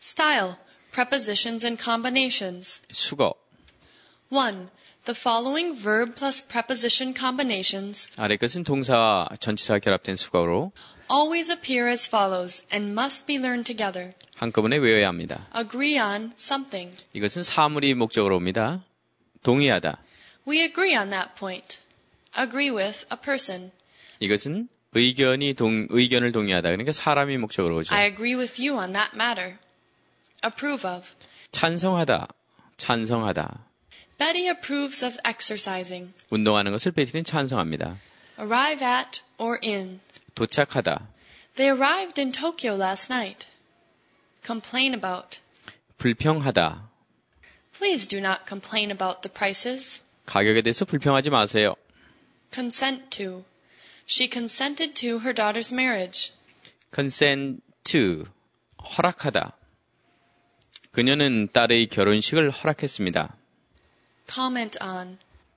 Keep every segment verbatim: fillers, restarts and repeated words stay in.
Style, prepositions and combinations. 수거. one. The following verb plus preposition combinations 아래 것은 동사와 전치사가 결합된 수거로 always appear as follows and must be learned together. 한꺼번에 외워야 합니다. Agree on something. 이것은 사물이 목적으로 옵니다. 동의하다. We agree on that point. Agree with a person. 이것은 의견이 동, 의견을 동의하다. 그러니까 사람이 목적으로 오죠. I agree with you on that matter. Approve of. 찬성하다. 찬성하다. Betty approves of exercising. 운동하는 것을 베티는 찬성합니다. Arrive at or in. 도착하다. They arrived in Tokyo last night. Complain about. 불평하다. Please do not complain about the prices. 가격에 대해서 불평하지 마세요. Consent to. She consented to her daughter's marriage. consent to. 허락하다. 그녀는 딸의 결혼식을 허락했습니다. Comment on.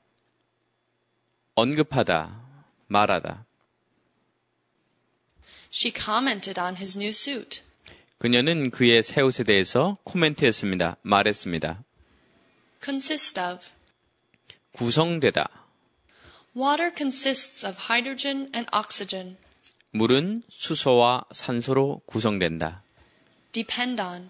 언급하다. 말하다. She commented on his new suit. 그녀는 그의 새 옷에 대해서 코멘트했습니다. 말했습니다. Consist of. 구성되다. Water consists of hydrogen and oxygen. 물은 수소와 산소로 구성된다. Depend on.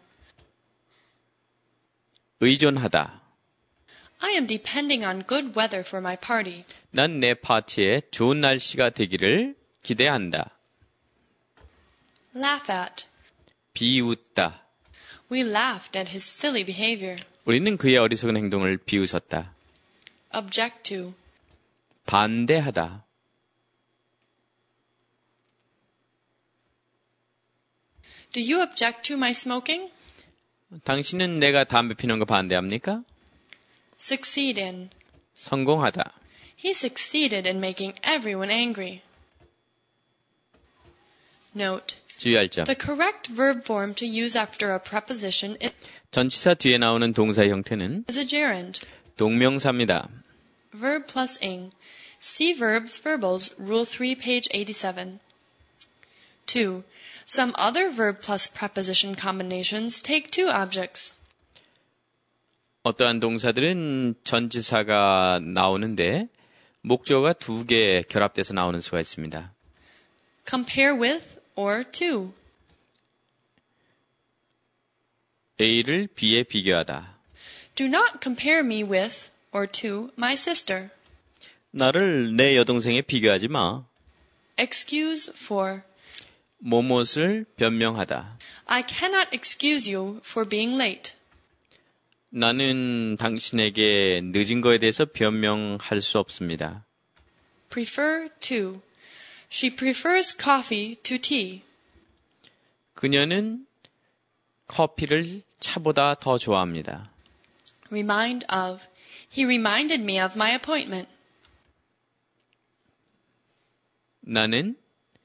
의존하다. I am depending on good weather for my party. 난 내 파티에 좋은 날씨가 되기를 기대한다. Laugh at. 비웃다. We laughed at his silly behavior. 우리는 그의 어리석은 행동을 비웃었다. Object to. 반대하다. Do you object to my smoking? 당신은 내가 담배 피우는 거 반대합니까? Succeed in. 성공하다. He succeeded in making everyone angry. Note. 주의할 점. The correct verb form to use after a preposition 전치사 뒤에 나오는 동사의 형태는 is a gerund. 동명사입니다. Verb plus ing. See verbs verbals, Rule three, page eighty-seven. two. Some other verb plus preposition combinations take two objects. 어떠한 동사들은 전치사가 나오는데 목적어가 두 개 결합돼서 나오는 수가 있습니다. Compare with or to. A를 B에 비교하다. Do not compare me with or to my sister. 나를 내 여동생에 비교하지 마. Excuse for. 뭐뭇을 변명하다. I cannot excuse you for being late. 나는 당신에게 늦은 거에 대해서 변명할 수 없습니다. Prefer to. She prefers coffee to tea. 그녀는 커피를 차보다 더 좋아합니다. Remind of. He reminded me of my appointment. 나는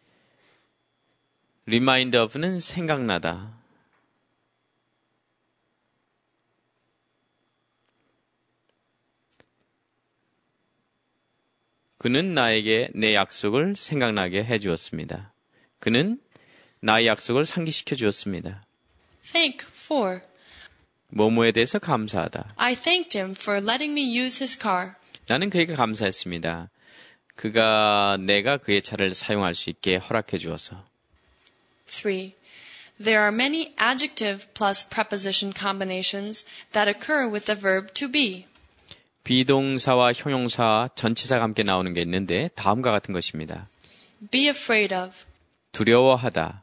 remind of는 생각나다. 그는 나에게 내 약속을 생각나게 해주었습니다. 그는 나의 약속을 상기시켜 주었습니다. Thank for. 뭐뭐에 대해서 감사하다. I thanked him for letting me use his car. 나는 그에게 감사했습니다. 그가 내가 그의 차를 사용할 수 있게 허락해 주어서. three. There are many adjective plus preposition combinations that occur with the verb to be. 비동사와 형용사, 전치사가 함께 나오는 게 있는데 다음과 같은 것입니다. Be afraid of. 두려워하다.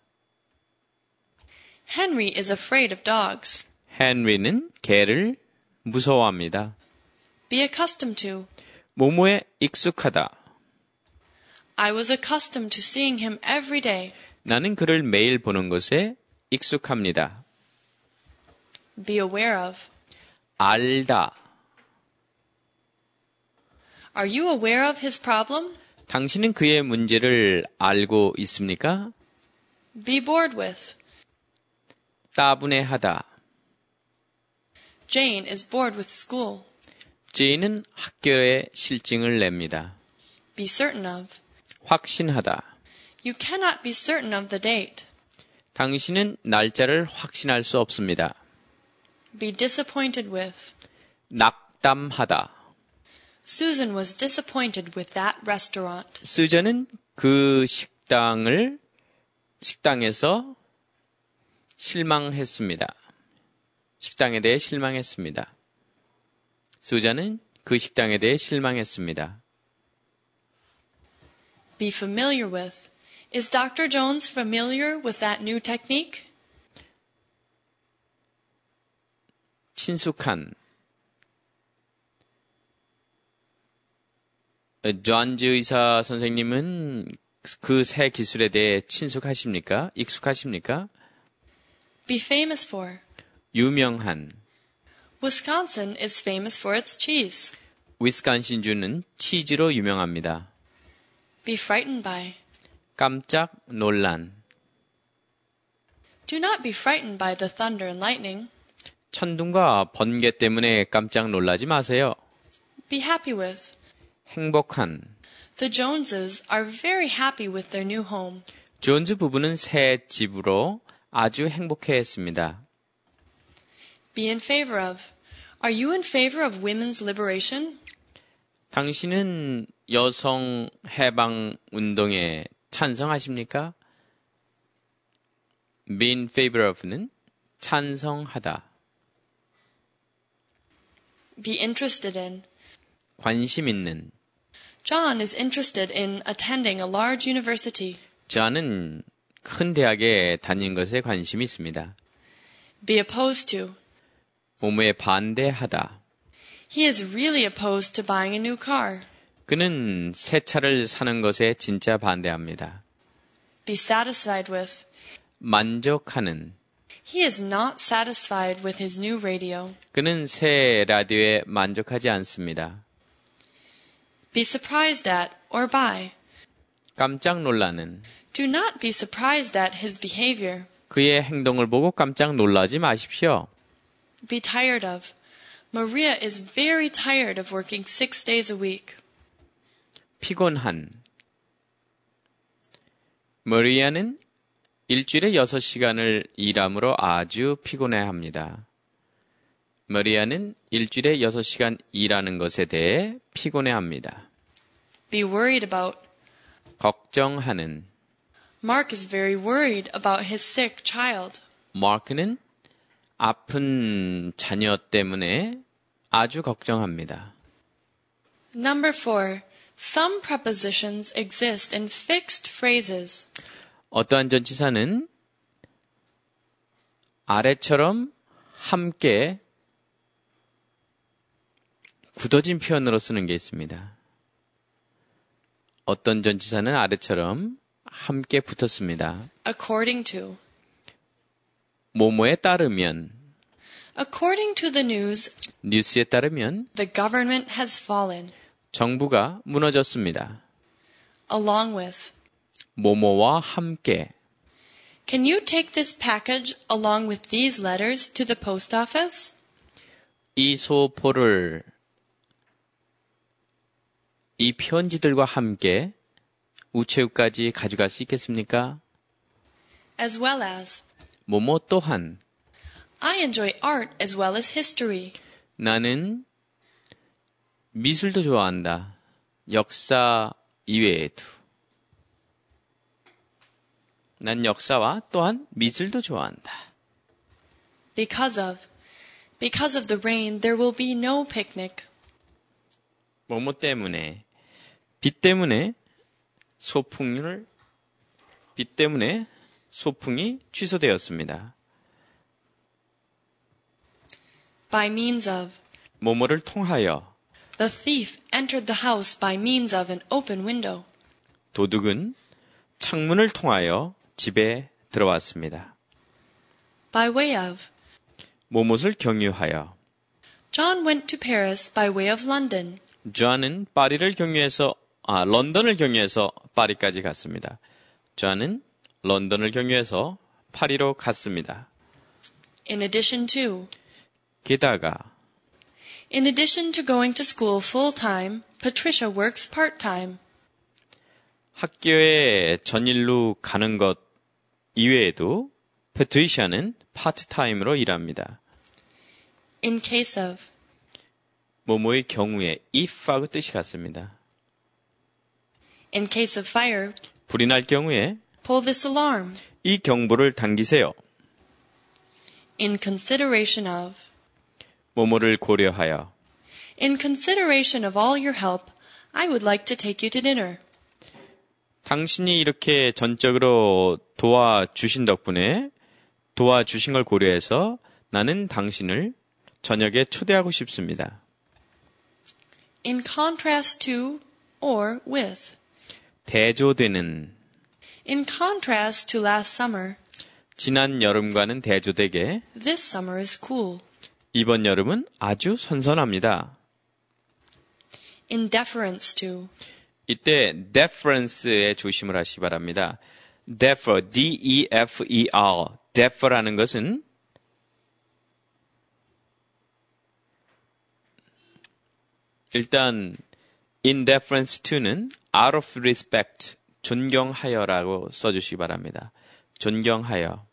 Henry is afraid of dogs. 헨리는 개를 무서워합니다. Be accustomed to. 뭐뭐에 익숙하다. I was accustomed to seeing him every day. 나는 그를 매일 보는 것에 익숙합니다. Be aware of. 알다. Are you aware of his problem? 당신은 그의 문제를 알고 있습니까? Be bored with. 따분해하다. Jane is bored with school. 제인은 학교에 실증을 냅니다. Be certain of. 확신하다. You cannot be certain of the date. 당신은 날짜를 확신할 수 없습니다. Be disappointed with. 낙담하다. Susan was disappointed with that restaurant. 수전은 그 식당을 식당에서 실망했습니다. 식당에 대해 실망했습니다. 수잔은 그 식당에 대해 실망했습니다. Be familiar with. Is Doctor Jones familiar with that new technique? 친숙한. 존즈 의사 선생님은 그 새 기술에 대해 친숙하십니까? 익숙하십니까? Be famous for. 유명한. Wisconsin is famous for its cheese. 위스콘신주는 치즈로 유명합니다. Be frightened by. 깜짝 놀란. Do not be frightened by the thunder and lightning. 천둥과 번개 때문에 깜짝 놀라지 마세요. Be happy with. 행복한. The Joneses are very happy with their new home. 존즈 부부는 새 집으로 아주 행복해했습니다. Be in favor of. Are you in favor of women's liberation? 당신은 여성 해방 운동에 찬성하십니까? Be in favor of는 찬성하다. Be interested in. 관심 있는. John is interested in attending a large university. 저는 큰 대학에 다니는 것에 관심이 있습니다. Be opposed to. 뭐뭐에 반대하다. He is really opposed to buying a new car. 그는 새 차를 사는 것에 진짜 반대합니다. Be satisfied with. 만족하는. He is not satisfied with his new radio. 그는 새 라디오에 만족하지 않습니다. Be surprised at or by. 깜짝 놀라는. Do not be surprised at his behavior. 그의 행동을 보고 깜짝 놀라지 마십시오. Be tired of. Maria is very tired of working six days a week. 피곤한. 머리아는 일주일에 여섯 시간을 일함으로 아주 피곤해합니다. 머리아는 일주일에 여섯 시간 일하는 것에 대해 피곤해합니다. Be worried about. 걱정하는. Mark is very worried about his sick child. 마크는 아픈 자녀 때문에 아주 걱정합니다. Number four. Some prepositions exist in fixed phrases. 어떠한 전치사는 아래처럼 함께 굳어진 표현으로 쓰는 게 있습니다. 어떤 전치사는 아래처럼 함께 붙었습니다. According to. 뭐뭐에 따르면. According to the news, 뉴스에 따르면 the government has fallen. 정부가 무너졌습니다. Along with. 뭐뭐와 함께. Can you take this package along with these letters to the post office? 이 소포를 이 편지들과 함께 우체국까지 가져갈 수 있겠습니까? As well as. 뭐뭐 또한. I enjoy art as well as history. 나는 미술도 좋아한다. 역사 이외에도. 난 역사와 또한 미술도 좋아한다. Because of. Because of the rain, there will be no picnic. 뭐뭐 때문에. 비 때문에 소풍을 비 때문에 소풍이 취소되었습니다. By means of. 뭐뭐를 통하여. The thief entered the house by means of an open window. 도둑은 창문을 통하여 집에 들어왔습니다. By way of. 뭐뭇을 경유하여. John went to Paris by way of London. 존은 파리를 경유해서 아 런던을 경유해서 파리까지 갔습니다. 존은 런던을 경유해서 파리로 갔습니다. In addition to. 게다가. In addition to going to school full-time, Patricia works part-time. 학교에 전일로 가는 것 이외에도 Patricia는 파트타임으로 일합니다. In case of. 뭐뭐의 경우에 if하고 뜻이 같습니다. In case of fire. 불이 날 경우에 Pull this alarm. 이 경보를 당기세요. In consideration of. 뭐뭐를 고려하여. In consideration of all your help, I would like to take you to dinner. 당신이 이렇게 전적으로 도와주신 덕분에 도와주신 걸 고려해서 나는 당신을 저녁에 초대하고 싶습니다. In contrast to or with. 대조되는. In contrast to last summer. 지난 여름과는 대조되게. This summer is cool. 이번 여름은 아주 선선합니다. In deference to. 이때 deference에 조심을 하시기 바랍니다. defer, D-E-F-E-R, defer라는 것은 일단 in deference to는 out of respect, 존경하여라고 써주시기 바랍니다. 존경하여.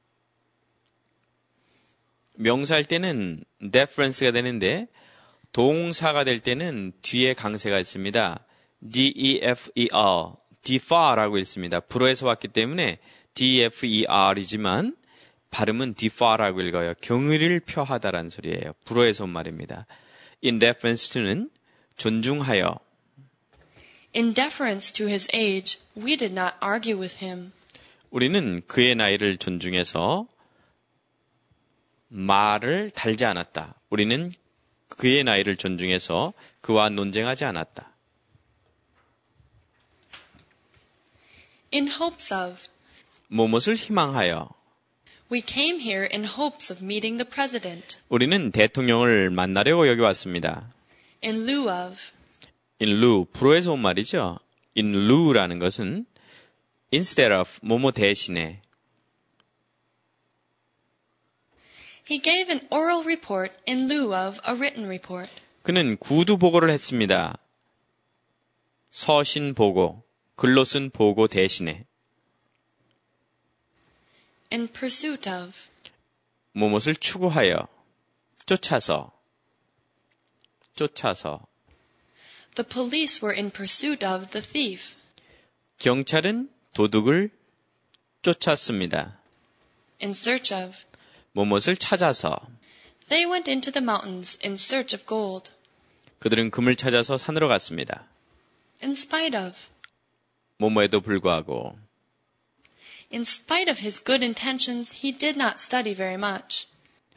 명사할 때는 deference가 되는데 동사가 될 때는 뒤에 강세가 있습니다. D-E-F-E-R, defer라고 있습니다. 불어에서 왔기 때문에 D-E-F-E-R이지만 발음은 defer라고 읽어요. 경의를 표하다라는 소리예요. 불어에서 온 말입니다. In deference to는 존중하여. In deference to his age, we did not argue with him. 우리는 그의 나이를 존중해서 말을 달지 않았다. 우리는 그의 나이를 존중해서 그와 논쟁하지 않았다. In hopes of. 무엇을 희망하여. We came here in hopes of meeting the president. 우리는 대통령을 만나려고 여기 왔습니다. In lieu of. In lieu, 불어에서 온 말이죠. In lieu라는 것은 instead of, 뭐뭐 대신에. He gave an oral report in lieu of a written report. 그는 구두 보고를 했습니다. 서신 보고, 글로 쓴 보고 대신에. In pursuit of. 무엇을 추구하여, 쫓아서, 쫓아서. The police were in pursuit of the thief. 경찰은 도둑을 쫓았습니다. In search of. 무엇을 찾아서. They went into the mountains in search of gold. 그들은 금을 찾아서 산으로 갔습니다. In spite of. 뭐뭐에도 불구하고. In spite of his good intentions, he did not study very much.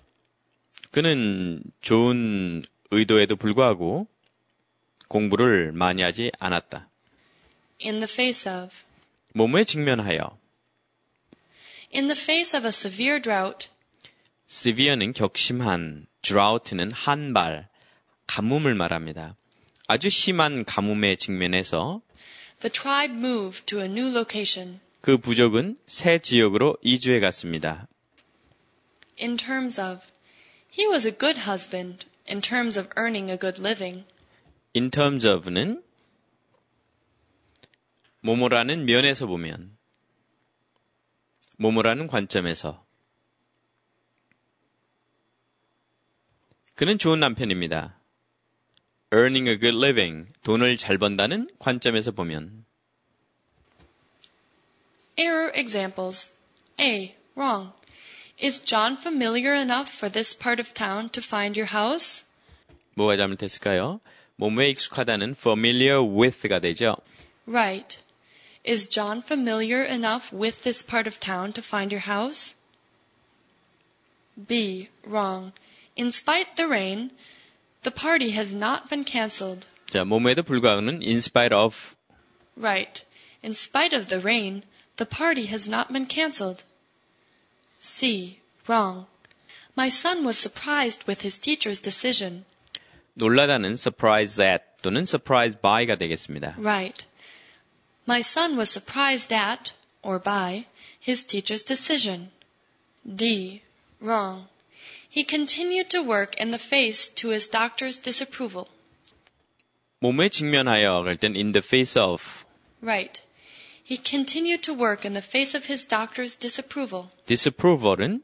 그는 좋은 의도에도 불구하고 공부를 많이 하지 않았다. In the face of. 뭐뭐에 직면하여. In the face of a severe drought. severe는 격심한, drought는 한발, 가뭄을 말합니다. 아주 심한 가뭄에 직면해서 The tribe moved to a new location. 그 부족은 새 지역으로 이주해 갔습니다. In terms of. He was a good husband in terms of earning a good living. In terms of는 뭐뭐라는 면에서 보면, 뭐뭐라는 관점에서 그는 좋은 남편입니다. Earning a good living, 돈을 잘 번다는 관점에서 보면. Error examples. A. Wrong. Is John familiar enough for this part of town to find your house? 뭐가 잘못했을까요? 뭐뭐에 익숙하다는 familiar with가 되죠. Right. Is John familiar enough with this part of town to find your house? B. Wrong. In spite the rain, the party has not been cancelled. 자, 뭐뭐에도 불구하고는 in spite of. Right. In spite of the rain, the party has not been cancelled. C. Wrong. My son was surprised with his teacher's decision. 놀라다는 surprised at 또는 surprised by가 되겠습니다. Right. My son was surprised at, or by, his teacher's decision. D. Wrong. He continued to work in the face to his doctor's disapproval. 뭐뭐에 직면하여 그럴 땐 in the face of. Right. He continued to work in the face of his doctor's disapproval. disapproval은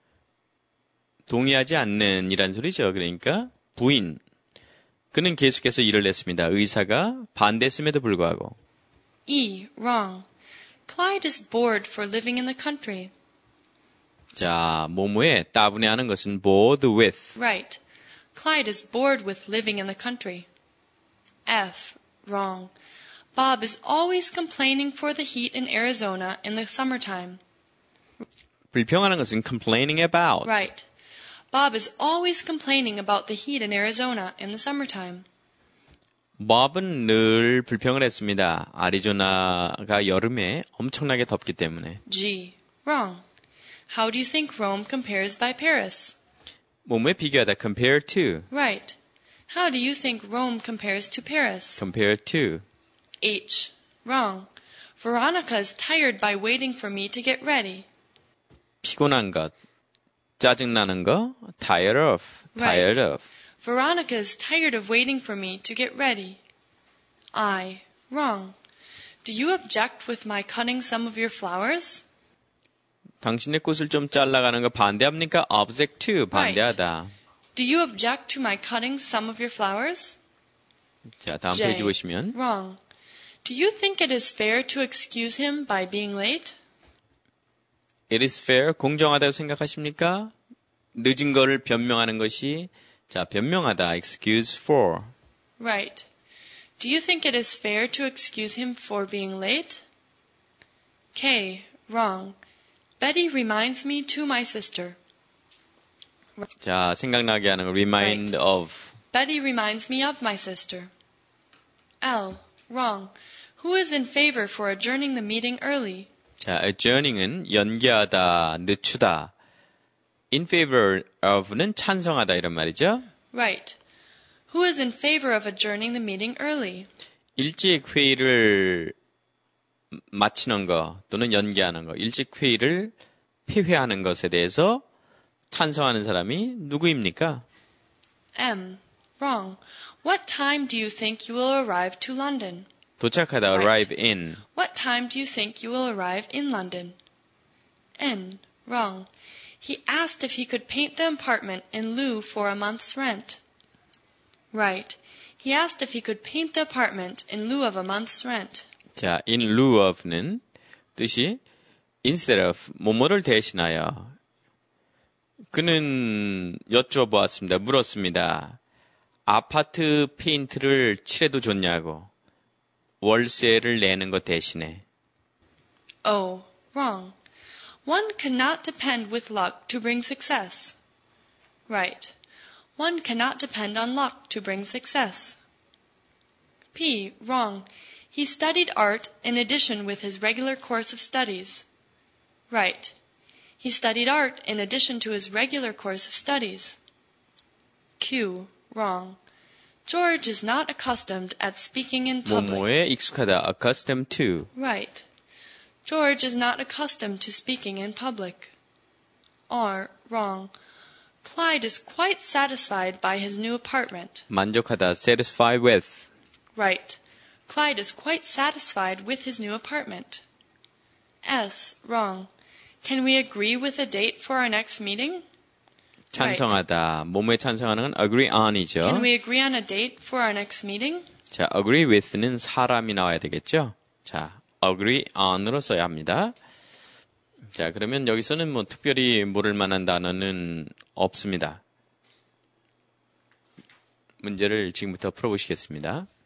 동의하지 않는 이란 소리죠. 그러니까 부인. 그는 계속해서 일을 했습니다. 의사가 반대했음에도 불구하고. E. Wrong. Clyde is bored for living in the country. 자, 뭐뭐에 따분해하는 것은 bored with. Right. Clyde is bored with living in the country. F. Wrong. Bob is always complaining for the heat in Arizona in the summertime. 불평하는 것은 complaining about. Right. Bob is always complaining about the heat in Arizona in the summertime. Bob은 늘 불평을 했습니다. 아리조나가 여름에 엄청나게 덥기 때문에. G. Wrong. How do you think Rome compares by Paris? 뭐뭐에 비교하다 compare to. Right. How do you think Rome compares to Paris? compare to. H. Wrong. Veronica is tired by waiting for me to get ready. 피곤한 것, 짜증나는 거, tired of, tired Right. of. Veronica is tired of waiting for me to get ready. I. Wrong. Do you object with my cutting some of your flowers? 당신의 꽃을 좀 잘라가는 거 반대합니까? object to, 반대하다. Do you object to my cutting some of your flowers? 자, 다음 J. 페이지 보시면 Wrong. Do you think it is fair to excuse him by being late? It is fair, 공정하다고 생각하십니까? 늦은 거를 변명하는 것이 자, 변명하다, excuse for. Right. Do you think it is fair to excuse him for being late? K. Wrong. Betty reminds me to my sister. 자, 생각나게 하는 거, remind Right. of. Betty reminds me of my sister. L. Wrong. Who is in favor for adjourning the meeting early? 자, adjourning은 연기하다, 늦추다. in favor of는 찬성하다 이런 말이죠. Right. Who is in favor of adjourning the meeting early? 일찍 회의를 마치는 거 또는 연기하는 거, 일찍 회의를 폐회하는 것에 대해서 찬성하는 사람이 누구입니까? M. Wrong. What time do you think you will arrive to London? 도착하다, Right. arrive in. What time do you think you will arrive in London? N. Wrong. He asked if he could paint the apartment in lieu for a month's rent. Right. He asked if he could paint the apartment in lieu of a month's rent. 자, in lieu of는 뜻이 instead of, 뭐뭐를 대신하여. 그는 여쭤보았습니다. 물었습니다. 아파트 페인트를 칠해도 좋냐고. 월세를 내는 것 대신에. O. Wrong. One cannot depend with luck to bring success. Right. One cannot depend on luck to bring success. P. Wrong. He studied art in addition with his regular course of studies. Right. He studied art in addition to his regular course of studies. Q. Wrong. George is not accustomed at speaking in public. 뭐뭐에 익숙하다, accustomed to. Right. George is not accustomed to speaking in public. R. Wrong. Clyde is quite satisfied by his new apartment. 만족하다, satisfied with. Right. Clyde is quite satisfied with his new apartment. S. Wrong. Can we agree with a date for our next meeting? 찬성하다, 뭐뭐에 찬성하는 건 agree on이죠. Can we agree on a date for our next meeting? 자, agree with는 사람이 나와야 되겠죠? 자, agree on으로 써야 합니다. 자, 그러면 여기서는 뭐 특별히 모를 만한 단어는 없습니다. 문제를 지금부터 풀어보시겠습니다.